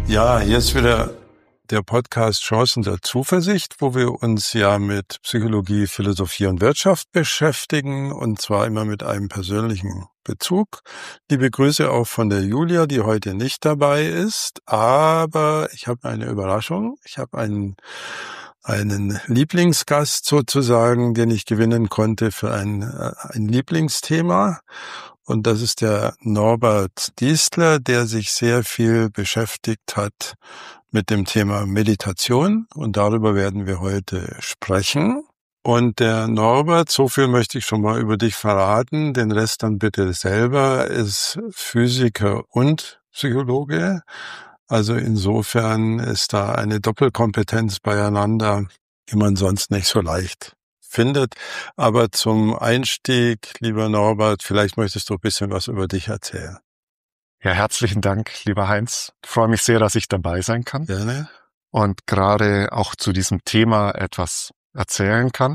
Ja, hier ist wieder der Podcast Chancen der Zuversicht, wo wir uns ja mit Psychologie, Philosophie und Wirtschaft beschäftigen, und zwar immer mit einem persönlichen Bezug. Liebe Grüße auch von der Julia, die heute nicht dabei ist, aber ich habe eine Überraschung. Ich habe einen Lieblingsgast sozusagen, den ich gewinnen konnte für ein Lieblingsthema. Und das ist der Norbert Diesler, der sich sehr viel beschäftigt hat mit dem Thema Meditation. Und darüber werden wir heute sprechen. Und der Norbert, so viel möchte ich schon mal über dich verraten, den Rest dann bitte selber, ist Physiker und Psychologe. Also insofern ist da eine Doppelkompetenz beieinander, die man sonst nicht so leicht findet. Aber zum Einstieg, lieber Norbert, vielleicht möchtest du ein bisschen was über dich erzählen. Ja, herzlichen Dank, lieber Heinz. Ich freue mich sehr, dass ich dabei sein kann. Gerne. Und gerade auch zu diesem Thema etwas erzählen kann.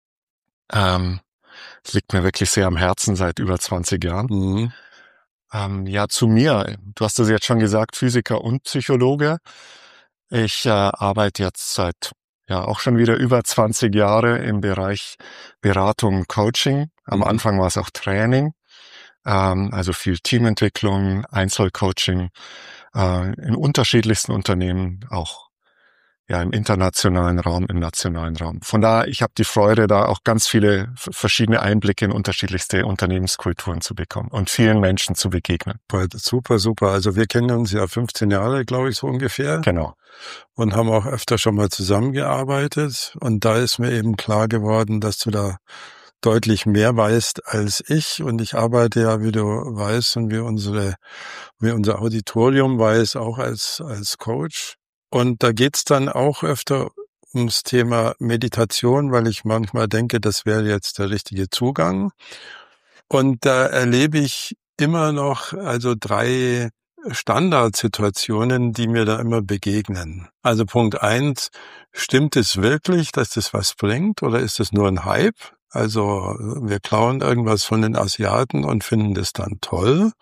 Es liegt mir wirklich sehr am Herzen seit über 20 Jahren. Mhm. Zu mir. Du hast es jetzt schon gesagt, Physiker und Psychologe. Ich arbeite jetzt seit auch schon wieder über 20 Jahre im Bereich Beratung, Coaching. Am Anfang war es auch Training, also viel Teamentwicklung, Einzelcoaching, in unterschiedlichsten Unternehmen, auch im internationalen Raum, im nationalen Raum. Von daher, ich habe die Freude, da auch ganz viele verschiedene Einblicke in unterschiedlichste Unternehmenskulturen zu bekommen und vielen Menschen zu begegnen. Super, super. Also wir kennen uns ja 15 Jahre, glaube ich, so ungefähr. Genau. Und haben auch öfter schon mal zusammengearbeitet. Und da ist mir eben klar geworden, dass du da deutlich mehr weißt als ich. Und ich arbeite ja, wie du weißt, und wie unser Auditorium weiß, auch als Coach. Und da geht's dann auch öfter ums Thema Meditation, weil ich manchmal denke, das wäre jetzt der richtige Zugang. Und da erlebe ich immer noch also 3 Standardsituationen, die mir da immer begegnen. Also Punkt 1, stimmt es wirklich, dass das was bringt, oder ist es nur ein Hype? Also wir klauen irgendwas von den Asiaten und finden das dann toll.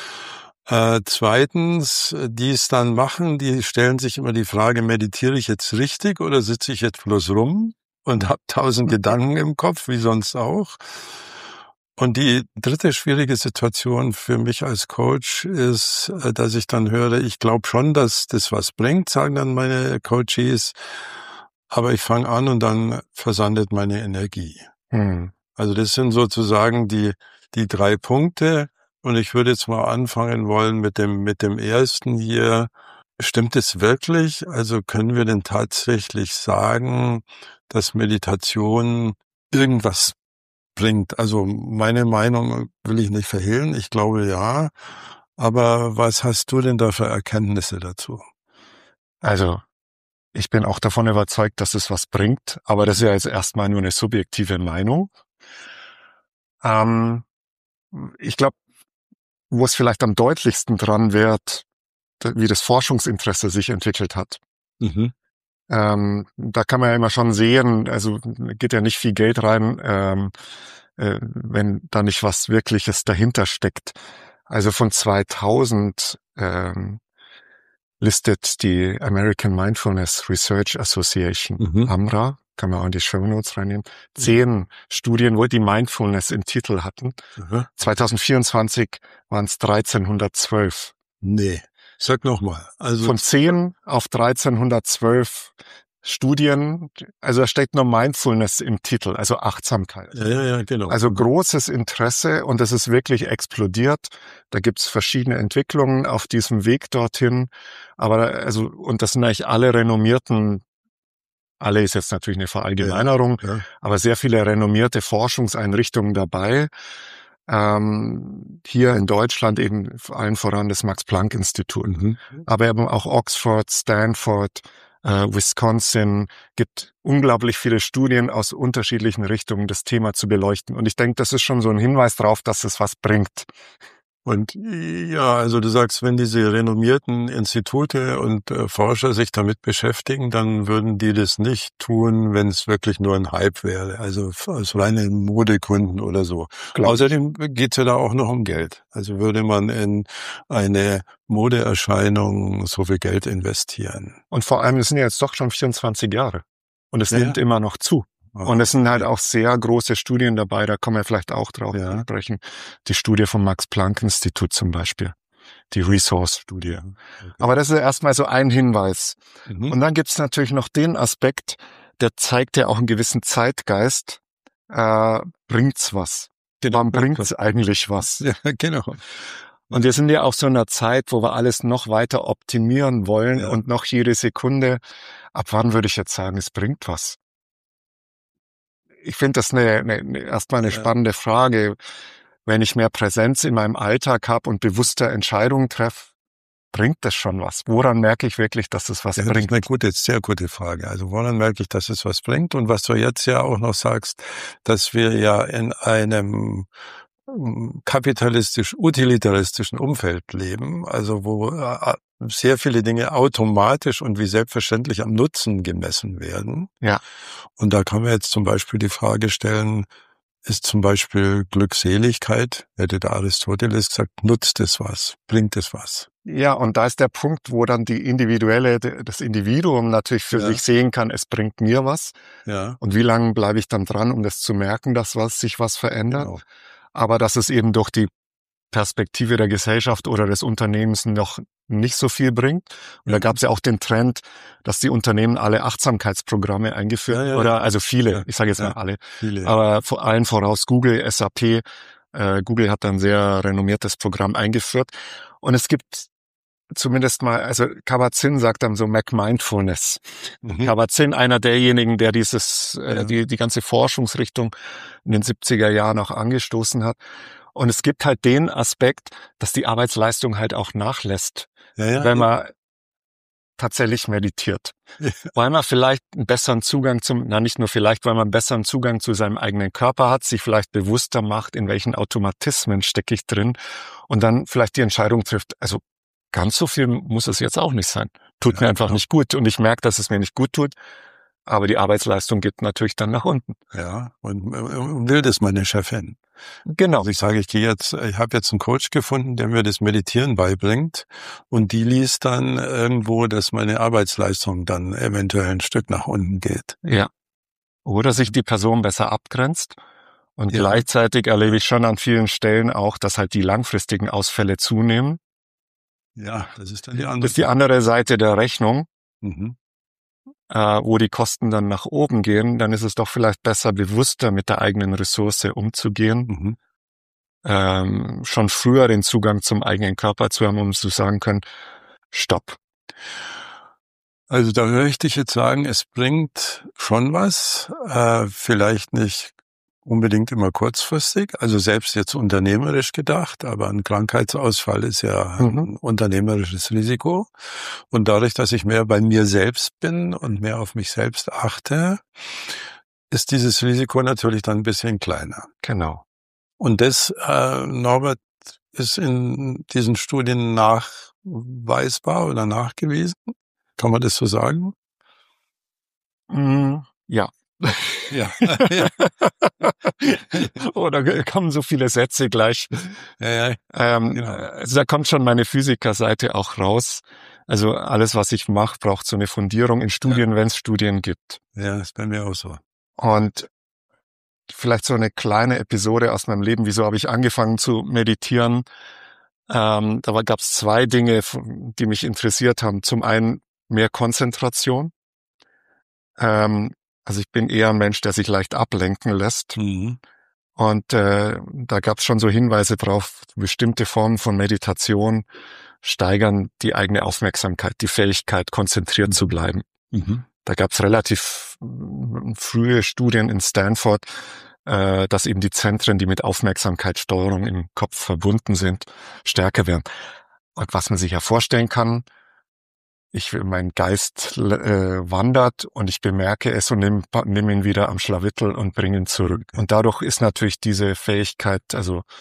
Zweitens, die es dann machen, die stellen sich immer die Frage, meditiere ich jetzt richtig oder sitze ich jetzt bloß rum und habe 1000 Gedanken im Kopf, wie sonst auch. Und die dritte schwierige Situation für mich als Coach ist, dass ich dann höre, ich glaube schon, dass das was bringt, sagen dann meine Coaches, aber ich fange an und dann versandet meine Energie. Also das sind sozusagen die 3 Punkte. Und ich würde jetzt mal anfangen wollen mit dem ersten hier. Stimmt es wirklich? Also können wir denn tatsächlich sagen, dass Meditation irgendwas bringt? Also meine Meinung will ich nicht verhehlen. Ich glaube ja. Aber was hast du denn da für Erkenntnisse dazu? Also ich bin auch davon überzeugt, dass es was bringt. Aber das ist ja jetzt erstmal nur eine subjektive Meinung. Ich glaube, wo es vielleicht am deutlichsten dran wird, wie das Forschungsinteresse sich entwickelt hat. Da kann man ja immer schon sehen, also geht ja nicht viel Geld rein, wenn da nicht was Wirkliches dahinter steckt. Also von 2000 listet die American Mindfulness Research Association, AMRA, kann man auch in die Shownotes reinnehmen, 10 Studien, wo die Mindfulness im Titel hatten. 2024 waren es 1312. Nee, sag nochmal. Also von 10 auf 1312 Studien, also da steckt nur Mindfulness im Titel, also Achtsamkeit. Ja, genau. Also großes Interesse, und es ist wirklich explodiert. Da gibt's verschiedene Entwicklungen auf diesem Weg dorthin. Aber und das sind eigentlich alle renommierten, alle ist jetzt natürlich eine Verallgemeinerung, aber sehr viele renommierte Forschungseinrichtungen dabei. Hier in Deutschland eben allen voran das Max-Planck-Institut, aber eben auch Oxford, Stanford, Wisconsin, gibt unglaublich viele Studien aus unterschiedlichen Richtungen, das Thema zu beleuchten. Und ich denke, das ist schon so ein Hinweis darauf, dass es was bringt. Und ja, also du sagst, wenn diese renommierten Institute und Forscher sich damit beschäftigen, dann würden die das nicht tun, wenn es wirklich nur ein Hype wäre, also aus reinen Modegründen oder so. Klar. Außerdem geht's ja da auch noch um Geld. Also würde man in eine Modeerscheinung so viel Geld investieren. Und vor allem, es sind ja jetzt doch schon 24 Jahre. Und es Ja, nimmt ja. immer noch zu. Und es sind halt auch sehr große Studien dabei, da kommen wir vielleicht auch drauf Ja. sprechen. Die Studie vom Max-Planck-Institut zum Beispiel, die Resource-Studie. Okay. Aber das ist erstmal so ein Hinweis. Mhm. Und dann gibt's natürlich noch den Aspekt, der zeigt ja auch einen gewissen Zeitgeist. Bringt's was? Wann bringt's eigentlich was? Ja, genau. Und wir sind ja auf so einer Zeit, wo wir alles noch weiter optimieren wollen Ja. und noch jede Sekunde. Ab wann würde ich jetzt sagen, es bringt was? Ich finde das erstmal eine Ja. spannende Frage. Wenn ich mehr Präsenz in meinem Alltag habe und bewusster Entscheidungen treffe, bringt das schon was? Woran merke ich wirklich, dass es was Ja, das bringt? ist eine sehr gute Frage. Also woran merke ich, dass es was bringt? Und was du jetzt ja auch noch sagst, dass wir ja in einem kapitalistisch-utilitaristischen Umfeld leben, also wo sehr viele Dinge automatisch und wie selbstverständlich am Nutzen gemessen werden. Ja. Und da kann man jetzt zum Beispiel die Frage stellen, ist zum Beispiel Glückseligkeit, hätte der Aristoteles gesagt, nutzt es was, bringt es was? Ja, und da ist der Punkt, wo dann das Individuum natürlich für sich sehen kann, es bringt mir was. Ja. Und wie lange bleibe ich dann dran, um das zu merken, dass sich was verändert? Genau. Aber dass es eben durch die Perspektive der Gesellschaft oder des Unternehmens noch nicht so viel bringt. Und da gab es ja auch den Trend, dass die Unternehmen alle Achtsamkeitsprogramme eingeführt haben. Oder also viele, ich sage jetzt mal alle. Viele. Aber vor allen voraus Google, SAP. Google hat ein sehr renommiertes Programm eingeführt. Und es gibt zumindest mal, also Kabat-Zinn sagt dann so Mac-Mindfulness. Kabat-Zinn, einer derjenigen, der die ganze Forschungsrichtung in den 70er Jahren auch angestoßen hat. Und es gibt halt den Aspekt, dass die Arbeitsleistung halt auch nachlässt, wenn man tatsächlich meditiert. Weil man vielleicht einen besseren Zugang nicht nur vielleicht, weil man einen besseren Zugang zu seinem eigenen Körper hat, sich vielleicht bewusster macht, in welchen Automatismen stecke ich drin und dann vielleicht die Entscheidung trifft, also ganz so viel muss es jetzt auch nicht sein. Tut mir einfach nicht gut und ich merke, dass es mir nicht gut tut, aber die Arbeitsleistung geht natürlich dann nach unten. Ja, und will das meine Chefin. Genau. Also ich sage, ich habe jetzt einen Coach gefunden, der mir das Meditieren beibringt und die liest dann irgendwo, dass meine Arbeitsleistung dann eventuell ein Stück nach unten geht. Ja. Oder sich die Person besser abgrenzt. Und gleichzeitig erlebe ich schon an vielen Stellen auch, dass halt die langfristigen Ausfälle zunehmen. Ja, das ist dann die andere. Das ist die andere Seite der Rechnung. Mhm. Wo die Kosten dann nach oben gehen, dann ist es doch vielleicht besser, bewusster mit der eigenen Ressource umzugehen. Schon früher den Zugang zum eigenen Körper zu haben, um zu sagen können, stopp. Also da höre ich dich jetzt sagen, es bringt schon was, vielleicht nicht unbedingt immer kurzfristig, also selbst jetzt unternehmerisch gedacht, aber ein Krankheitsausfall ist ja ein unternehmerisches Risiko. Und dadurch, dass ich mehr bei mir selbst bin und mehr auf mich selbst achte, ist dieses Risiko natürlich dann ein bisschen kleiner. Genau. Und das, Norbert, ist in diesen Studien nachweisbar oder nachgewiesen? Kann man das so sagen? Ja. Ja. Oder kommen so viele Sätze gleich. Genau. Also da kommt schon meine Physikerseite auch raus. Also alles, was ich mache, braucht so eine Fundierung in Studien, wenn es Studien gibt. Ja, ist bei mir auch so. Und vielleicht so eine kleine Episode aus meinem Leben. Wieso habe ich angefangen zu meditieren? Da gab es zwei Dinge, die mich interessiert haben. Zum einen mehr Konzentration. Also ich bin eher ein Mensch, der sich leicht ablenken lässt. Und da gab es schon so Hinweise drauf, bestimmte Formen von Meditation steigern die eigene Aufmerksamkeit, die Fähigkeit, konzentriert zu bleiben. Da gab es relativ frühe Studien in Stanford, dass eben die Zentren, die mit Aufmerksamkeitssteuerung im Kopf verbunden sind, stärker werden. Und was man sich ja vorstellen kann, mein Geist wandert und ich bemerke es und nimm ihn wieder am Schlawittel und bringe ihn zurück. Und dadurch ist natürlich diese Fähigkeit, also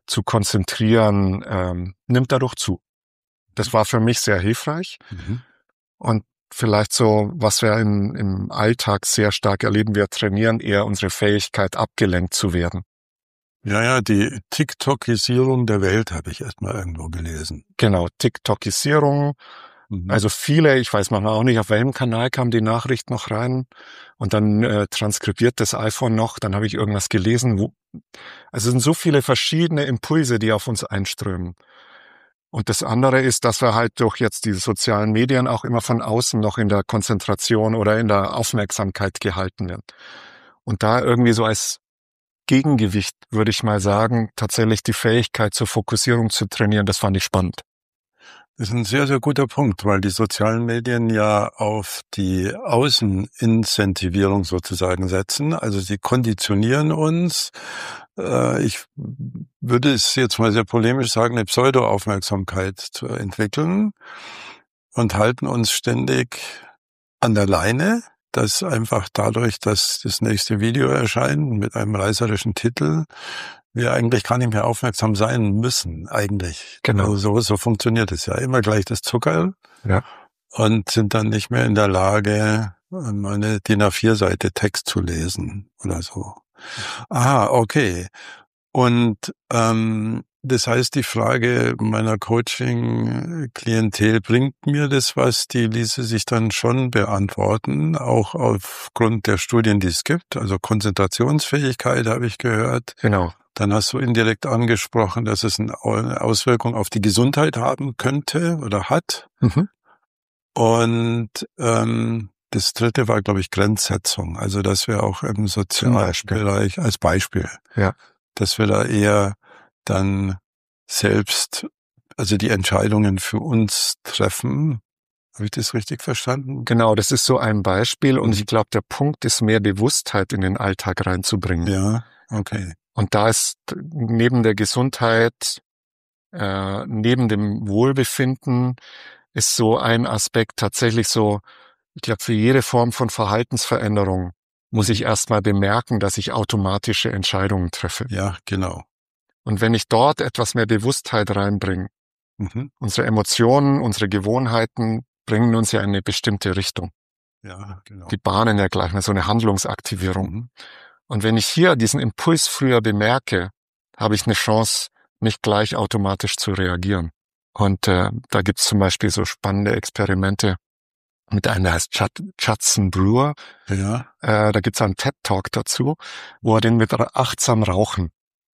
zu konzentrieren, nimmt dadurch zu. Das war für mich sehr hilfreich. Und vielleicht so, was wir im Alltag sehr stark erleben, wir trainieren eher unsere Fähigkeit, abgelenkt zu werden. Ja, die TikTokisierung der Welt habe ich erstmal irgendwo gelesen. Genau, TikTokisierung. Also viele, ich weiß manchmal auch nicht, auf welchem Kanal kam die Nachricht noch rein und dann transkribiert das iPhone noch, dann habe ich irgendwas gelesen. Also es sind so viele verschiedene Impulse, die auf uns einströmen. Und das andere ist, dass wir halt durch jetzt diese sozialen Medien auch immer von außen noch in der Konzentration oder in der Aufmerksamkeit gehalten werden. Und da irgendwie so als Gegengewicht, würde ich mal sagen, tatsächlich die Fähigkeit zur Fokussierung zu trainieren, das fand ich spannend. Das ist ein sehr, sehr guter Punkt, weil die sozialen Medien ja auf die Außenincentivierung sozusagen setzen. Also sie konditionieren uns. Ich würde es jetzt mal sehr polemisch sagen, eine Pseudo-Aufmerksamkeit zu entwickeln und halten uns ständig an der Leine, dass einfach dadurch, dass das nächste Video erscheint mit einem reißerischen Titel, wir eigentlich gar nicht mehr aufmerksam sein müssen, eigentlich. Genau. So funktioniert es ja. Immer gleich das Zuckerl. Ja. Und sind dann nicht mehr in der Lage, eine DIN A4-Seite Text zu lesen oder so. Okay. Und das heißt, die Frage meiner Coaching-Klientel, bringt mir das was, die ließe sich dann schon beantworten, auch aufgrund der Studien, die es gibt. Also Konzentrationsfähigkeit habe ich gehört. Genau. Dann hast du indirekt angesprochen, dass es eine Auswirkung auf die Gesundheit haben könnte oder hat. Und das dritte war, glaube ich, Grenzsetzung. Also dass wir auch im sozialen Bereich als Beispiel, dass wir da eher dann selbst, also die Entscheidungen für uns treffen. Habe ich das richtig verstanden? Genau, das ist so ein Beispiel. Und ich glaube, der Punkt ist, mehr Bewusstheit in den Alltag reinzubringen. Ja, okay. Und da ist neben der Gesundheit, neben dem Wohlbefinden, ist so ein Aspekt tatsächlich so, ich glaube, für jede Form von Verhaltensveränderung muss ich erstmal bemerken, dass ich automatische Entscheidungen treffe. Ja, genau. Und wenn ich dort etwas mehr Bewusstheit reinbringe, unsere Emotionen, unsere Gewohnheiten bringen uns ja in eine bestimmte Richtung. Ja, genau. Die bahnen ja gleich mal so eine Handlungsaktivierung. Und wenn ich hier diesen Impuls früher bemerke, habe ich eine Chance, nicht gleich automatisch zu reagieren. Und da gibt's zum Beispiel so spannende Experimente mit einer, der heißt Judson Brewer. Ja. Da gibt's einen TED-Talk dazu, wo er den mit achtsam Rauchen.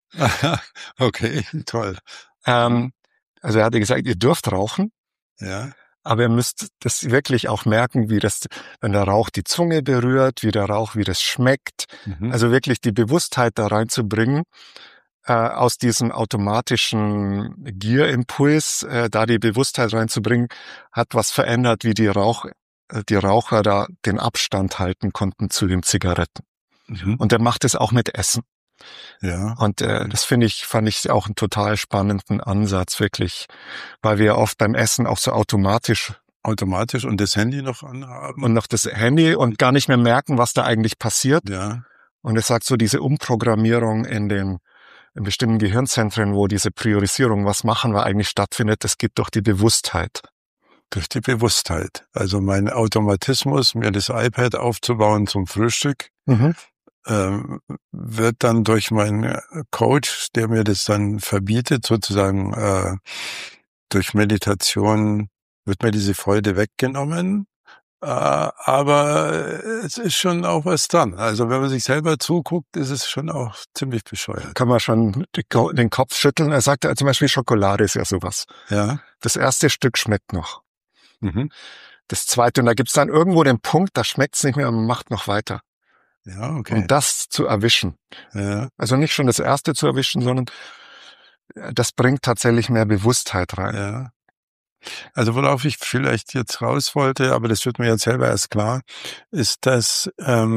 Okay, toll. Also er hatte gesagt, ihr dürft rauchen. Ja. Aber ihr müsst das wirklich auch merken, wie das, wenn der Rauch die Zunge berührt, wie der Rauch, wie das schmeckt. Also wirklich die Bewusstheit da reinzubringen, aus diesem automatischen Gierimpuls, da die Bewusstheit reinzubringen, hat was verändert, wie die Raucher da den Abstand halten konnten zu den Zigaretten. Und er macht es auch mit Essen. Ja. Und das fand ich auch einen total spannenden Ansatz, wirklich, weil wir oft beim Essen auch so automatisch und das Handy noch anhaben. Und noch das Handy und gar nicht mehr merken, was da eigentlich passiert. Ja. Und es sagt so, diese Umprogrammierung in bestimmten Gehirnzentren, wo diese Priorisierung, was machen wir eigentlich, stattfindet, das geht durch die Bewusstheit. Durch die Bewusstheit. Also mein Automatismus, mir das iPad aufzubauen zum Frühstück, wird dann durch meinen Coach, der mir das dann verbietet, sozusagen durch Meditation, wird mir diese Freude weggenommen. Aber es ist schon auch was dran. Also wenn man sich selber zuguckt, ist es schon auch ziemlich bescheuert. Kann man schon den Kopf schütteln. Er sagte zum Beispiel, Schokolade ist ja sowas. Ja. Das erste Stück schmeckt noch. Das zweite, und da gibt's dann irgendwo den Punkt, da schmeckt's nicht mehr und man macht noch weiter. Ja, okay. Und das zu erwischen. Ja. Also nicht schon das erste zu erwischen, sondern das bringt tatsächlich mehr Bewusstheit rein. Ja. Also worauf ich vielleicht jetzt raus wollte, aber das wird mir jetzt selber erst klar, ist, dass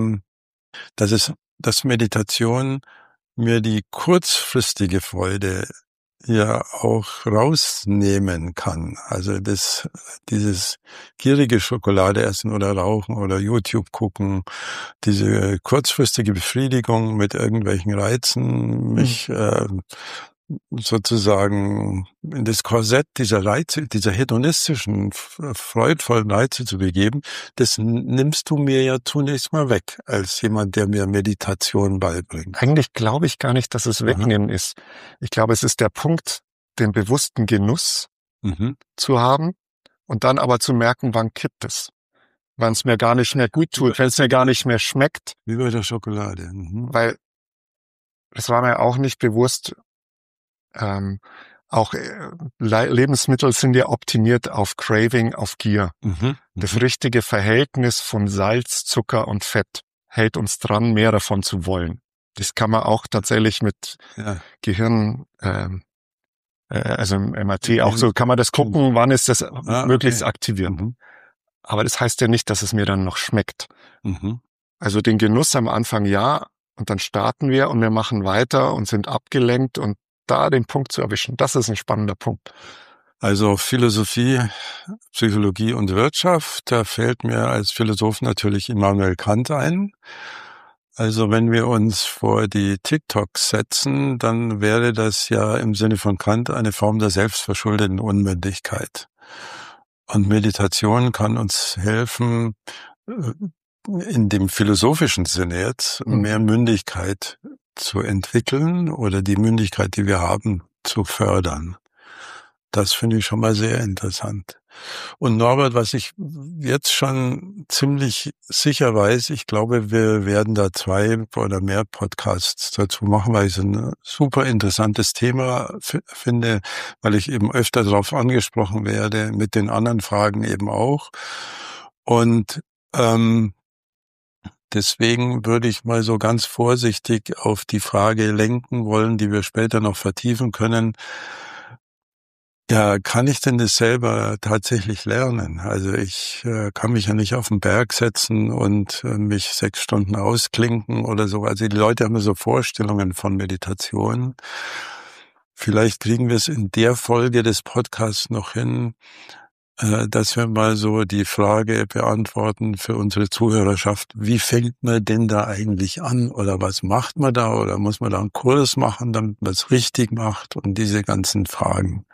Meditation mir die kurzfristige Freude ja auch rausnehmen kann. Also dieses gierige Schokolade essen oder rauchen oder YouTube gucken, diese kurzfristige Befriedigung mit irgendwelchen Reizen, mich sozusagen in das Korsett dieser Reize, dieser hedonistischen, freudvollen Reize zu begeben, das nimmst du mir ja zunächst mal weg, als jemand, der mir Meditation beibringt. Eigentlich glaube ich gar nicht, dass es wegnehmen ist. Ich glaube, es ist der Punkt, den bewussten Genuss zu haben und dann aber zu merken, wann kippt es. Wann es mir gar nicht mehr gut tut, wenn es mir gar nicht mehr schmeckt. Wie bei der Schokolade. Weil es war mir auch nicht bewusst, auch Lebensmittel sind ja optimiert auf Craving, auf Gier. Das richtige Verhältnis von Salz, Zucker und Fett hält uns dran, mehr davon zu wollen. Das kann man auch tatsächlich mit Gehirn, also im MRT auch so, kann man das gucken, wann ist das möglichst aktiviert. Aber das heißt ja nicht, dass es mir dann noch schmeckt. Also den Genuss am Anfang ja, und dann starten wir und wir machen weiter und sind abgelenkt und da den Punkt zu erwischen, das ist ein spannender Punkt. Also Philosophie, Psychologie und Wirtschaft, da fällt mir als Philosoph natürlich Immanuel Kant ein. Also wenn wir uns vor die TikToks setzen, dann wäre das ja im Sinne von Kant eine Form der selbstverschuldeten Unmündigkeit. Und Meditation kann uns helfen, in dem philosophischen Sinne jetzt mehr Mündigkeit zu entwickeln oder die Mündigkeit, die wir haben, zu fördern. Das finde ich schon mal sehr interessant. Und Norbert, was ich jetzt schon ziemlich sicher weiß, ich glaube, wir werden da 2 oder mehr Podcasts dazu machen, weil ich es ein super interessantes Thema finde, weil ich eben öfter darauf angesprochen werde, mit den anderen Fragen eben auch. Und deswegen würde ich mal so ganz vorsichtig auf die Frage lenken wollen, die wir später noch vertiefen können. Ja, kann ich denn das selber tatsächlich lernen? Also ich kann mich ja nicht auf den Berg setzen und mich 6 Stunden ausklinken oder so. Also die Leute haben so Vorstellungen von Meditation. Vielleicht kriegen wir es in der Folge des Podcasts noch hin, dass wir mal so die Frage beantworten für unsere Zuhörerschaft, wie fängt man denn da eigentlich an oder was macht man da oder muss man da einen Kurs machen, damit man es richtig macht und diese ganzen Fragen.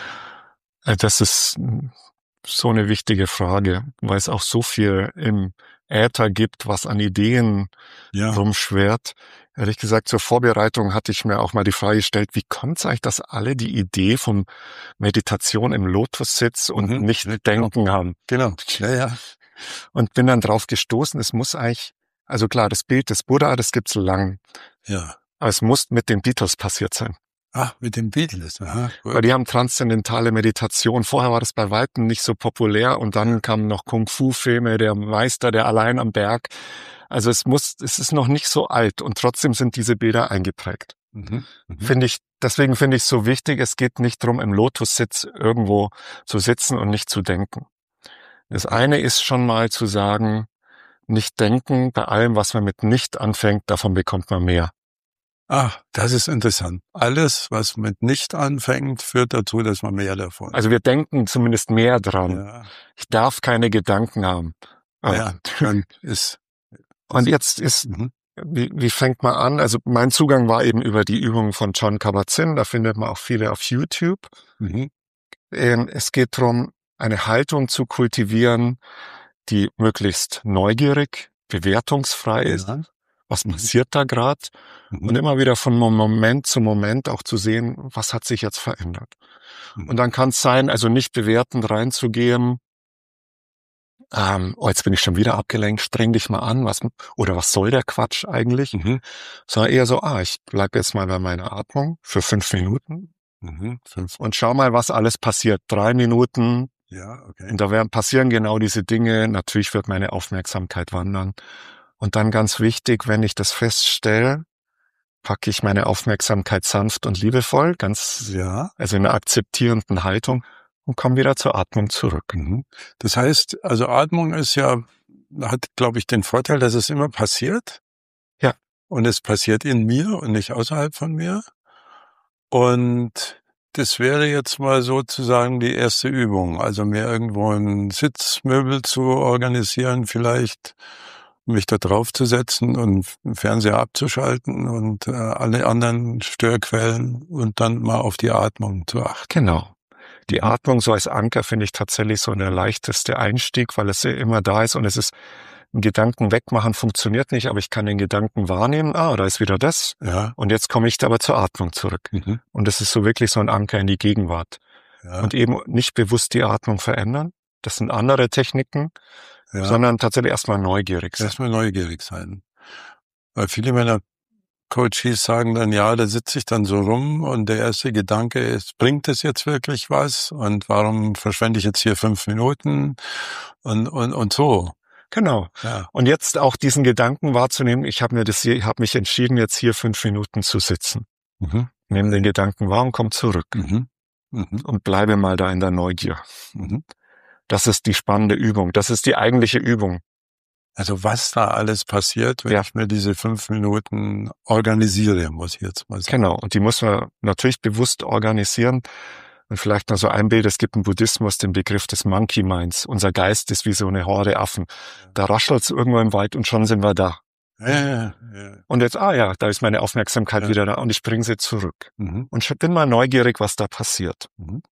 Das ist so eine wichtige Frage, weil es auch so viel im Äther gibt, was an Ideen rumschwirrt. Ehrlich gesagt, zur Vorbereitung hatte ich mir auch mal die Frage gestellt, wie kommt es eigentlich, dass alle die Idee von Meditation im Lotussitz und nicht denken haben? Genau. Ja. Und bin dann drauf gestoßen, es muss eigentlich, also klar, das Bild des Buddha, das gibt's lang. Ja. Aber es muss mit den Beatles passiert sein. Ach, mit den Beatles, aha. Gut. Weil die haben transzendentale Meditation. Vorher war das bei Weitem nicht so populär und dann kamen noch Kung-Fu-Filme, der Meister, der allein am Berg. Also es ist noch nicht so alt und trotzdem sind diese Bilder eingeprägt. Deswegen finde ich es so wichtig, es geht nicht darum, im Lotussitz irgendwo zu sitzen und nicht zu denken. Das eine ist schon mal zu sagen, nicht denken, bei allem, was man mit nicht anfängt, davon bekommt man mehr. Ah, das ist interessant. Alles, was mit nicht anfängt, führt dazu, dass man mehr davon. Also wir denken zumindest mehr dran. Ja. Ich darf keine Gedanken haben. Ja, ist. Und jetzt ist, wie fängt man an? Also mein Zugang war eben über die Übungen von Jon Kabat-Zinn. Da findet man auch viele auf YouTube. Es geht darum, eine Haltung zu kultivieren, die möglichst neugierig, bewertungsfrei ist. Was passiert da gerade? Und immer wieder von Moment zu Moment auch zu sehen, was hat sich jetzt verändert. Und dann kann es sein, also nicht bewertend reinzugehen, jetzt bin ich schon wieder abgelenkt, streng dich mal an, was soll der Quatsch eigentlich? Sondern eher so, ich bleib jetzt mal bei meiner Atmung für 5 Minuten und schau mal, was alles passiert. 3 Minuten. Ja, okay. Und da passieren genau diese Dinge. Natürlich wird meine Aufmerksamkeit wandern. Und dann ganz wichtig, wenn ich das feststelle, packe ich meine Aufmerksamkeit sanft und liebevoll, also in einer akzeptierenden Haltung und komme wieder zur Atmung zurück. Das heißt, also Atmung hat, glaube ich, den Vorteil, dass es immer passiert. Ja. Und es passiert in mir und nicht außerhalb von mir. Und das wäre jetzt mal sozusagen die erste Übung. Also mir irgendwo ein Sitzmöbel zu organisieren, vielleicht mich da drauf zu setzen und den Fernseher abzuschalten und alle anderen Störquellen und dann mal auf die Atmung zu achten. Genau. Die Atmung so als Anker finde ich tatsächlich so der leichteste Einstieg, weil es ja immer da ist und es ist, ein Gedanken wegmachen funktioniert nicht, aber ich kann den Gedanken wahrnehmen, da ist wieder das. Ja. Und jetzt komme ich aber zur Atmung zurück. Und das ist so wirklich so ein Anker in die Gegenwart. Ja. Und eben nicht bewusst die Atmung verändern. Das sind andere Techniken, sondern tatsächlich erstmal neugierig sein. Erstmal neugierig sein. Weil viele meiner Coaches sagen dann, ja, da sitze ich dann so rum und der erste Gedanke ist, bringt es jetzt wirklich was? Und warum verschwende ich jetzt hier 5 Minuten? Und so. Genau. Ja. Und jetzt auch diesen Gedanken wahrzunehmen, ich habe mich entschieden, jetzt hier 5 Minuten zu sitzen. Nehme den Gedanken wahr und komm zurück. Und bleibe mal da in der Neugier. Das ist die spannende Übung. Das ist die eigentliche Übung. Also was da alles passiert, wenn ich mir diese 5 Minuten organisiere, muss ich jetzt mal sagen. Genau. Und die muss man natürlich bewusst organisieren. Und vielleicht noch so ein Bild, es gibt im Buddhismus den Begriff des Monkey Minds. Unser Geist ist wie so eine Horde Affen. Da raschelt's irgendwo im Wald und schon sind wir da. Ja. Und jetzt, da ist meine Aufmerksamkeit wieder da und ich bringe sie zurück. Und bin mal neugierig, was da passiert.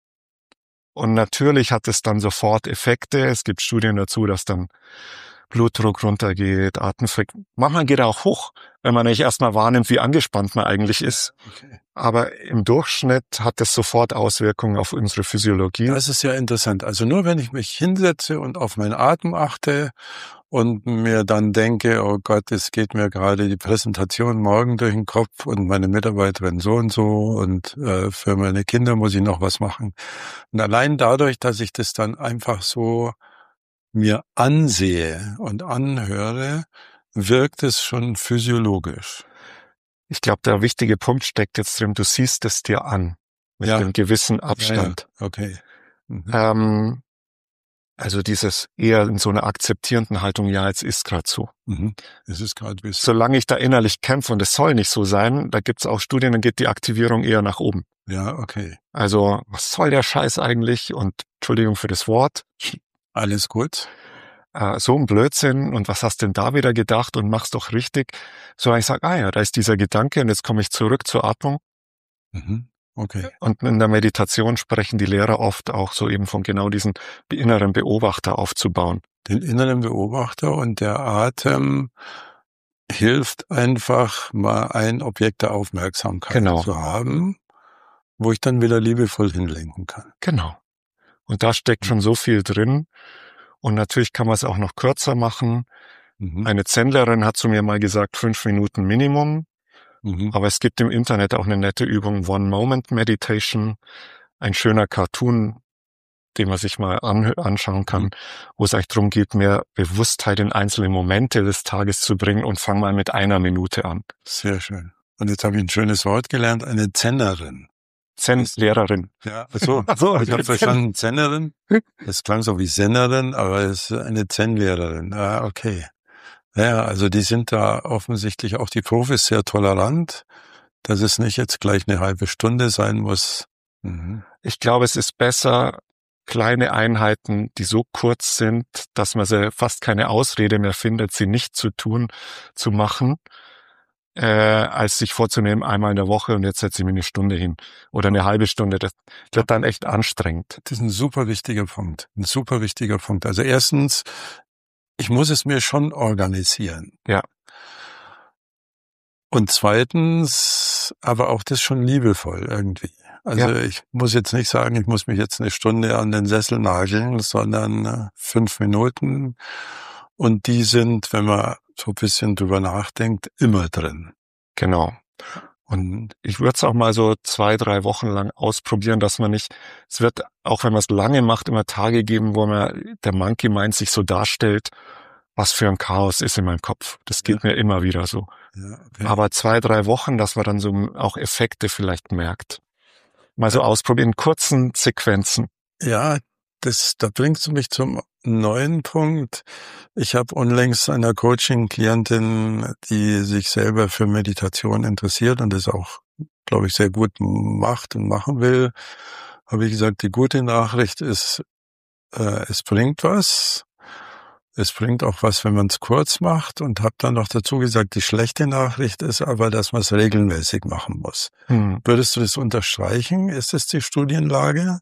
Und natürlich hat es dann sofort Effekte. Es gibt Studien dazu, dass dann Blutdruck runtergeht, Atemfrequenz. Manchmal geht er auch hoch, wenn man nicht erstmal wahrnimmt, wie angespannt man eigentlich ist. Okay. Aber im Durchschnitt hat es sofort Auswirkungen auf unsere Physiologie. Das ist ja interessant. Also nur wenn ich mich hinsetze und auf meinen Atem achte und mir dann denke, oh Gott, es geht mir gerade die Präsentation morgen durch den Kopf und meine Mitarbeiterin so und so und für meine Kinder muss ich noch was machen. Und allein dadurch, dass ich das dann einfach so mir ansehe und anhöre, wirkt es schon physiologisch. Ich glaube, der wichtige Punkt steckt jetzt drin, du siehst es dir an, mit einem gewissen Abstand. Ja. Okay. Also dieses eher in so einer akzeptierenden Haltung, ja, jetzt ist gerade so. Es ist gerade wie es. Solange ich da innerlich kämpfe und es soll nicht so sein, da gibt's auch Studien, dann geht die Aktivierung eher nach oben. Ja, okay. Also, was soll der Scheiß eigentlich? Und Entschuldigung für das Wort. Alles gut. So ein Blödsinn und was hast denn da wieder gedacht und mach's doch richtig. So, ich sage, da ist dieser Gedanke und jetzt komme ich zurück zur Atmung. Okay. Und in der Meditation sprechen die Lehrer oft auch so eben von genau diesen inneren Beobachter aufzubauen. Den inneren Beobachter und der Atem hilft einfach, mal ein Objekt der Aufmerksamkeit zu haben, wo ich dann wieder liebevoll hinlenken kann. Genau. Und da steckt schon so viel drin. Und natürlich kann man es auch noch kürzer machen. Eine Zen-Lehrerin hat zu mir mal gesagt, 5 Minuten Minimum. Aber es gibt im Internet auch eine nette Übung, One-Moment-Meditation. Ein schöner Cartoon, den man sich mal anschauen kann, wo es eigentlich darum geht, mehr Bewusstheit in einzelne Momente des Tages zu bringen und fang mal mit 1 Minute an. Sehr schön. Und jetzt habe ich ein schönes Wort gelernt, eine Zennerin. Zen-Lehrerin. Ja, so, ich habe verstanden, Zennerin. Das klang so wie Sennerin, aber es ist eine Zen-Lehrerin. Ah, okay. Ja, also die sind da offensichtlich auch die Profis sehr tolerant, dass es nicht jetzt gleich eine halbe Stunde sein muss. Ich glaube, es ist besser, kleine Einheiten, die so kurz sind, dass man sie fast keine Ausrede mehr findet, sie nicht zu tun, zu machen, als sich vorzunehmen, einmal in der Woche und jetzt setze ich mir 1 Stunde hin oder 1 halbe Stunde. Das wird dann echt anstrengend. Das ist ein super wichtiger Punkt. Ein super wichtiger Punkt. Also erstens, ich muss es mir schon organisieren. Ja. Und zweitens, aber auch das schon liebevoll irgendwie. Also ich muss jetzt nicht sagen, ich muss mich jetzt 1 Stunde an den Sessel nageln, sondern 5 Minuten. Und die sind, wenn man so ein bisschen drüber nachdenkt, immer drin. Genau. Und ich würde es auch mal so 2, 3 Wochen lang ausprobieren, dass man nicht, es wird, auch wenn man es lange macht, immer Tage geben, wo der Monkey Mind sich so darstellt, was für ein Chaos ist in meinem Kopf. Das geht mir immer wieder so. Ja, okay. Aber 2, 3 Wochen, dass man dann so auch Effekte vielleicht merkt. Mal so ausprobieren, in kurzen Sequenzen. Ja, da bringst du mich zum neuen Punkt. Ich habe unlängst einer Coaching-Klientin, die sich selber für Meditation interessiert und das auch, glaube ich, sehr gut macht und machen will, habe ich gesagt, die gute Nachricht ist, es bringt was. es bringt auch was, wenn man es kurz macht, und habe dann noch dazu gesagt, die schlechte Nachricht ist aber, dass man es regelmäßig machen muss. Würdest du das unterstreichen? Ist es die Studienlage?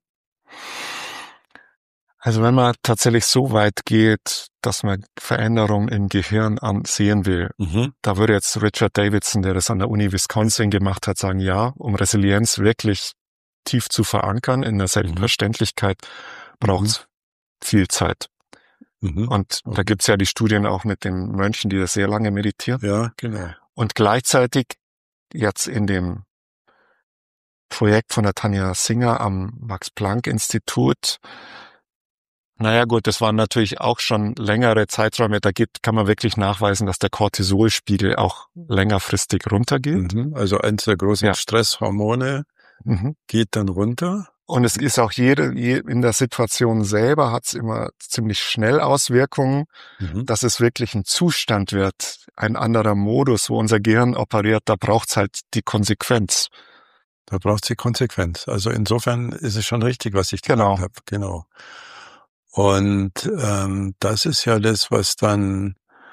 Also wenn man tatsächlich so weit geht, dass man Veränderungen im Gehirn sehen will, da würde jetzt Richard Davidson, der das an der Uni Wisconsin gemacht hat, sagen, ja, um Resilienz wirklich tief zu verankern in der Selbstverständlichkeit, braucht es viel Zeit. Und da gibt's ja die Studien auch mit den Mönchen, die das sehr lange meditieren. Ja, genau. Und gleichzeitig jetzt in dem Projekt von der Tanja Singer am Max-Planck-Institut, naja gut, das waren natürlich auch schon längere Zeiträume, kann man wirklich nachweisen, dass der Cortisolspiegel auch längerfristig runtergeht. Also eins der großen Stresshormone geht dann runter. Und es ist auch in der Situation selber hat's immer ziemlich schnell Auswirkungen, dass es wirklich ein Zustand wird, ein anderer Modus, wo unser Gehirn operiert, da braucht's halt die Konsequenz. Da braucht's die Konsequenz. Also insofern ist es schon richtig, was ich gesagt habe. Genau. Und das ist ja das, was dann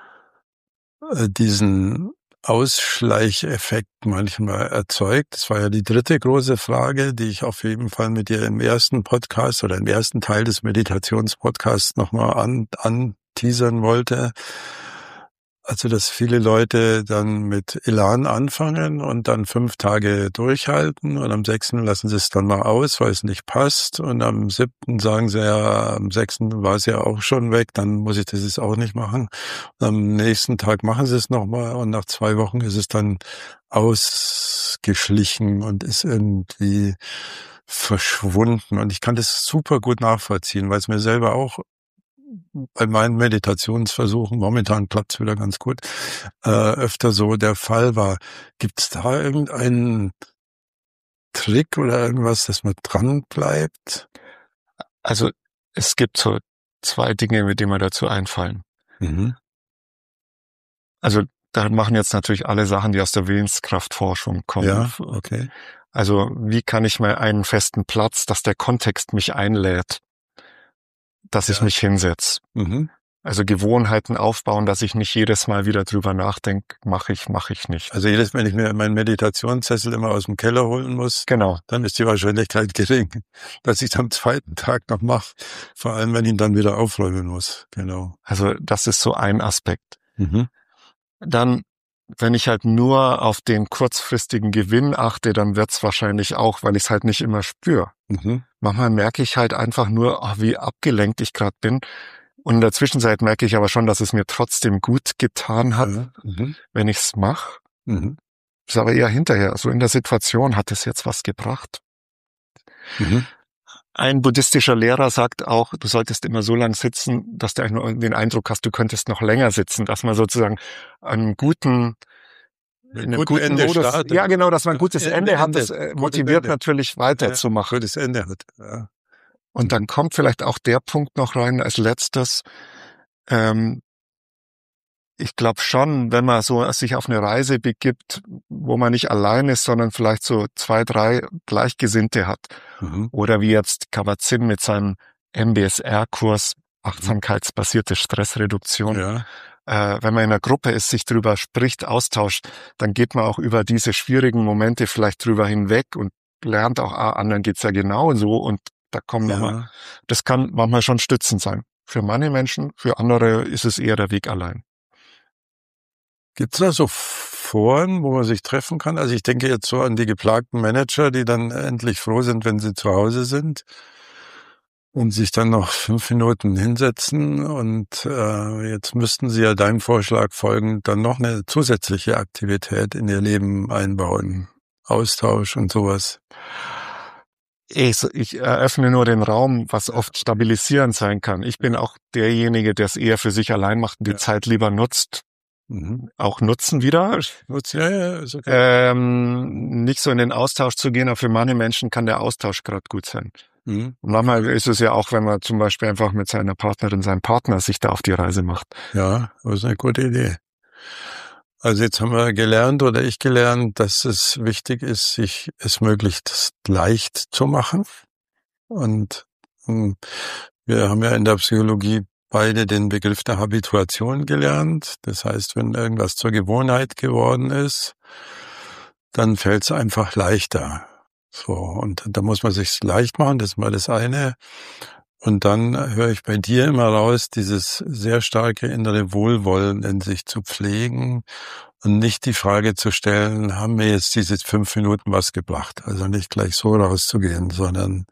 diesen Ausschleicheffekt manchmal erzeugt. Das war ja die dritte große Frage, die ich auf jeden Fall mit dir im ersten Podcast oder im ersten Teil des Meditationspodcasts nochmal anteasern wollte. Also, dass viele Leute dann mit Elan anfangen und dann 5 Tage durchhalten und am 6. lassen sie es dann mal aus, weil es nicht passt, und am 7. sagen sie, ja, am 6. war es ja auch schon weg, dann muss ich das jetzt auch nicht machen. Und am nächsten Tag machen sie es nochmal und nach 2 Wochen ist es dann ausgeschlichen und ist irgendwie verschwunden. Und ich kann das super gut nachvollziehen, weil es mir selber auch bei meinen Meditationsversuchen, momentan klappt's wieder ganz gut, öfter so der Fall war. Gibt's da irgendeinen Trick oder irgendwas, dass man dran bleibt? Also es gibt so 2 Dinge, mit denen mir dazu einfallen. Also da machen jetzt natürlich alle Sachen, die aus der Willenskraftforschung kommen. Ja, okay. Also wie kann ich mal einen festen Platz, dass der Kontext mich einlädt, dass ich mich hinsetze. Also Gewohnheiten aufbauen, dass ich nicht jedes Mal wieder drüber nachdenke, mache ich nicht. Also wenn ich mir meinen Meditationssessel immer aus dem Keller holen muss, dann ist die Wahrscheinlichkeit gering, dass ich es am 2. Tag noch mache. Vor allem, wenn ich ihn dann wieder aufräumen muss. Genau. Also das ist so ein Aspekt. Dann, wenn ich halt nur auf den kurzfristigen Gewinn achte, dann wird's wahrscheinlich auch, weil ich es halt nicht immer spüre. Manchmal merke ich halt einfach nur, wie abgelenkt ich gerade bin. Und in der Zwischenzeit merke ich aber schon, dass es mir trotzdem gut getan hat, wenn ich's mache. Ist aber eher hinterher. So in der Situation hat es jetzt was gebracht. Ein buddhistischer Lehrer sagt auch, du solltest immer so lang sitzen, dass du eigentlich nur den Eindruck hast, du könntest noch länger sitzen, dass man sozusagen einen guten Modus, ja genau, dass man ein gutes Ende hat, das motiviert natürlich weiterzumachen. Gutes Ende hat. Ja. Und dann kommt vielleicht auch der Punkt noch rein als letztes. Ich glaube schon, wenn man so sich auf eine Reise begibt, wo man nicht allein ist, sondern vielleicht so 2, 3 Gleichgesinnte hat. Oder wie jetzt Kabat-Zinn mit seinem MBSR-Kurs, achtsamkeitsbasierte Stressreduktion. Wenn man in einer Gruppe ist, sich drüber spricht, austauscht, dann geht man auch über diese schwierigen Momente vielleicht drüber hinweg und lernt auch, anderen geht's ja genauso, und da kommen nochmal, das kann manchmal schon stützend sein. Für manche Menschen, für andere ist es eher der Weg allein. Gibt's da so Foren, wo man sich treffen kann? Also ich denke jetzt so an die geplagten Manager, die dann endlich froh sind, wenn sie zu Hause sind und sich dann noch 5 Minuten hinsetzen, und jetzt müssten sie ja deinem Vorschlag folgend dann noch eine zusätzliche Aktivität in ihr Leben einbauen. Austausch und sowas. Ich eröffne nur den Raum, was oft stabilisierend sein kann. Ich bin auch derjenige, der es eher für sich allein macht und die Zeit lieber nutzt. Auch nutzen wieder. Ist okay. Nicht so in den Austausch zu gehen, aber für manche Menschen kann der Austausch gerade gut sein. Und manchmal ist es ja auch, wenn man zum Beispiel einfach mit seiner Partnerin, seinem Partner sich da auf die Reise macht. Ja, das ist eine gute Idee. Also jetzt haben wir gelernt, oder ich gelernt, dass es wichtig ist, sich es möglichst leicht zu machen. Und wir haben ja in der Psychologie beide den Begriff der Habituation gelernt. Das heißt, wenn irgendwas zur Gewohnheit geworden ist, dann fällt es einfach leichter. So, und da muss man sich's leicht machen, das ist mal das eine. Und dann höre ich bei dir immer raus, dieses sehr starke innere Wohlwollen in sich zu pflegen und nicht die Frage zu stellen, haben mir jetzt diese 5 Minuten was gebracht? Also nicht gleich so rauszugehen, sondern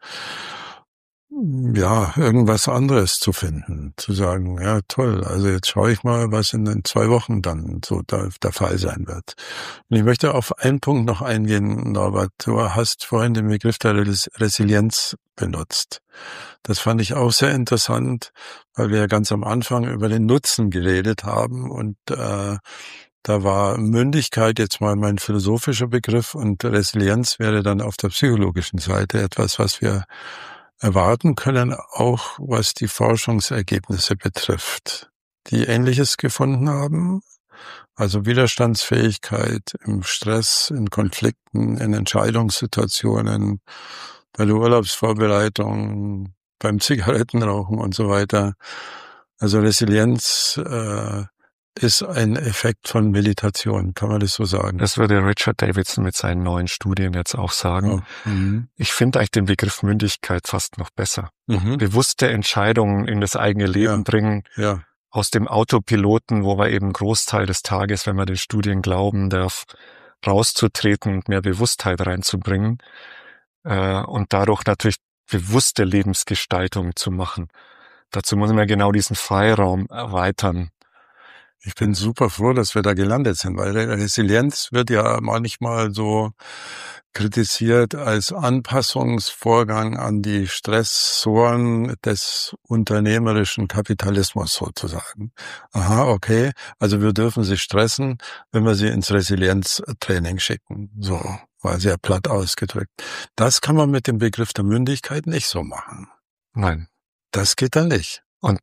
ja, irgendwas anderes zu finden, zu sagen, ja toll, also jetzt schaue ich mal, was in den 2 Wochen dann so der Fall sein wird. Und ich möchte auf einen Punkt noch eingehen, Norbert. Du hast vorhin den Begriff der Resilienz benutzt. Das fand ich auch sehr interessant, weil wir ja ganz am Anfang über den Nutzen geredet haben und da war Mündigkeit jetzt mal mein philosophischer Begriff und Resilienz wäre dann auf der psychologischen Seite etwas, was wir erwarten können, auch was die Forschungsergebnisse betrifft, die Ähnliches gefunden haben, also Widerstandsfähigkeit im Stress, in Konflikten, in Entscheidungssituationen, bei der Urlaubsvorbereitung, beim Zigarettenrauchen und so weiter. Also Resilienz ist ein Effekt von Meditation, kann man das so sagen? Das würde Richard Davidson mit seinen neuen Studien jetzt auch sagen. Oh. Mhm. Ich finde eigentlich den Begriff Mündigkeit fast noch besser. Mhm. Bewusste Entscheidungen in das eigene Leben bringen, aus dem Autopiloten, wo wir eben einen Großteil des Tages, wenn wir den Studien glauben darf, rauszutreten und mehr Bewusstheit reinzubringen und dadurch natürlich bewusste Lebensgestaltung zu machen. Dazu muss man genau diesen Freiraum erweitern. Ich bin super froh, dass wir da gelandet sind, weil Resilienz wird ja manchmal so kritisiert als Anpassungsvorgang an die Stressoren des unternehmerischen Kapitalismus sozusagen. Aha, okay, also wir dürfen sie stressen, wenn wir sie ins Resilienztraining schicken. So, war sehr platt ausgedrückt. Das kann man mit dem Begriff der Mündigkeit nicht so machen. Nein. Das geht dann nicht. Und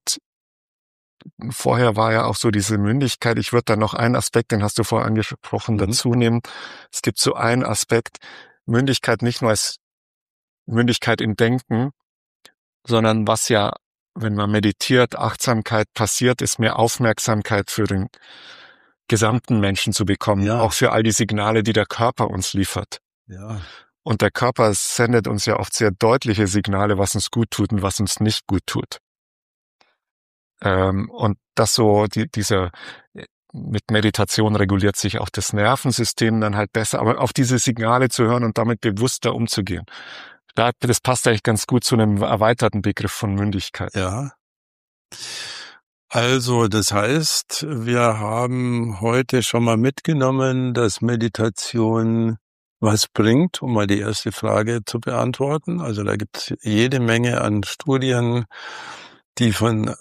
vorher war ja auch so diese Mündigkeit, ich würde da noch einen Aspekt, den hast du vorher angesprochen, dazu nehmen. Es gibt so einen Aspekt, Mündigkeit nicht nur als Mündigkeit im Denken, sondern was ja, wenn man meditiert, Achtsamkeit passiert, ist mehr Aufmerksamkeit für den gesamten Menschen zu bekommen, auch für all die Signale, die der Körper uns liefert. Ja. Und der Körper sendet uns ja oft sehr deutliche Signale, was uns gut tut und was uns nicht gut tut. Und das so, mit Meditation reguliert sich auch das Nervensystem dann halt besser, aber auf diese Signale zu hören und damit bewusster umzugehen. Das passt eigentlich ganz gut zu einem erweiterten Begriff von Mündigkeit. Ja. Also, das heißt, wir haben heute schon mal mitgenommen, dass Meditation was bringt, um mal die erste Frage zu beantworten. Also da gibt es jede Menge an Studien, die von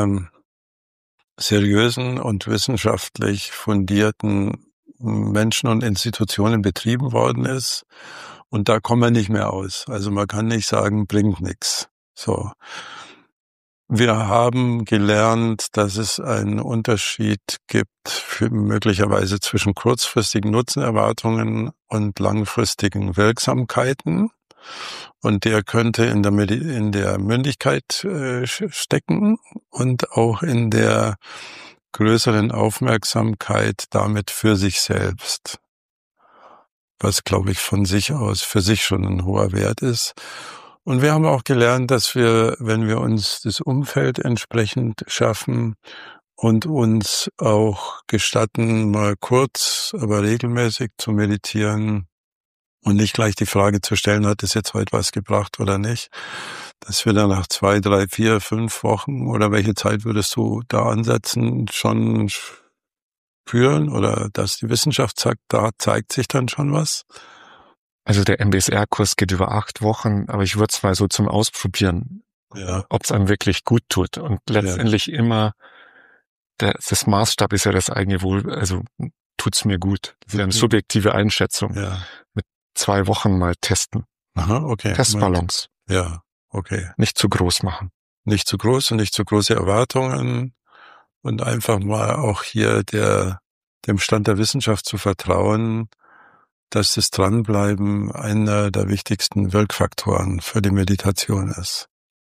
seriösen und wissenschaftlich fundierten Menschen und Institutionen betrieben worden ist. Und da kommen wir nicht mehr aus. Also man kann nicht sagen, bringt nichts. So. Wir haben gelernt, dass es einen Unterschied gibt möglicherweise zwischen kurzfristigen Nutzenerwartungen und langfristigen Wirksamkeiten. Und der könnte in der Mündigkeit stecken und auch in der größeren Aufmerksamkeit damit für sich selbst. Was, glaube ich, von sich aus für sich schon ein hoher Wert ist. Und wir haben auch gelernt, dass wir, wenn wir uns das Umfeld entsprechend schaffen und uns auch gestatten, mal kurz, aber regelmäßig zu meditieren und nicht gleich die Frage zu stellen, hat es jetzt heute was gebracht oder nicht, dass wir dann nach 2, 3, 4, 5 Wochen oder welche Zeit würdest du da ansetzen, schon spüren oder dass die Wissenschaft sagt, da zeigt sich dann schon was? Also der MBSR-Kurs geht über 8 Wochen, aber ich würde es mal so zum Ausprobieren, ob es einem wirklich gut tut. Und letztendlich immer, das Maßstab ist ja das eigene Wohl, also tut's mir gut. Das ist eine subjektive Einschätzung. Ja. Mit 2 Wochen mal testen. Aha, okay. Testballons. Ja, okay. Nicht zu groß machen. Nicht zu groß und nicht zu große Erwartungen und einfach mal auch hier dem Stand der Wissenschaft zu vertrauen, dass das Dranbleiben einer der wichtigsten Wirkfaktoren für die Meditation ist.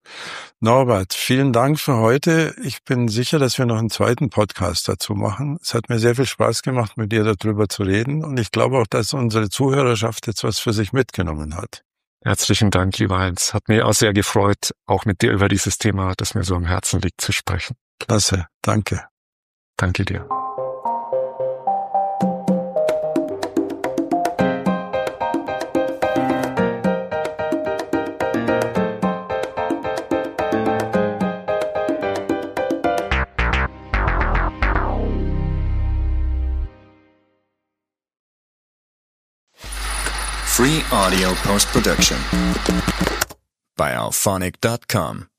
Norbert, vielen Dank für heute. Ich bin sicher, dass wir noch einen zweiten Podcast dazu machen. Es hat mir sehr viel Spaß gemacht, mit dir darüber zu reden. Und ich glaube auch, dass unsere Zuhörerschaft jetzt was für sich mitgenommen hat. Herzlichen Dank, lieber Heinz. Hat mir auch sehr gefreut, auch mit dir über dieses Thema, das mir so am Herzen liegt, zu sprechen. Klasse, danke. Danke dir. Free audio post-production by alphonic.com.